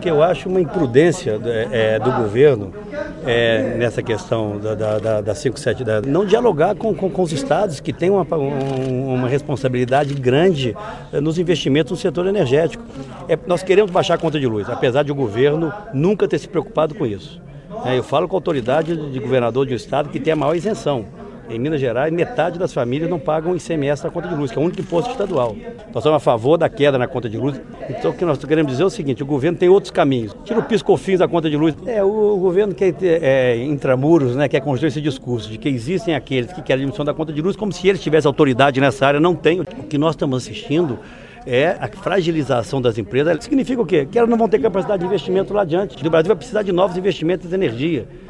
que eu acho uma imprudência do governo nessa questão da 5.7, não dialogar com os estados que têm uma responsabilidade grande nos investimentos no setor energético. Nós queremos baixar a conta de luz, apesar de o governo nunca ter se preocupado com isso. Eu falo com a autoridade de governador de um estado que tem a maior isenção. Em Minas Gerais, metade das famílias não pagam ICMS na conta de luz, que é o único imposto estadual. Nós somos a favor da queda na conta de luz. Então, o que nós queremos dizer é o seguinte: o governo tem outros caminhos. Tira o PIS/COFINS da conta de luz. O governo quer intramuros, quer construir esse discurso de que existem aqueles que querem a diminuição da conta de luz, como se eles tivessem autoridade nessa área. Não tem. O que nós estamos assistindo é a fragilização das empresas. Significa o quê? Que elas não vão ter capacidade de investimento lá adiante. O Brasil vai precisar de novos investimentos em energia.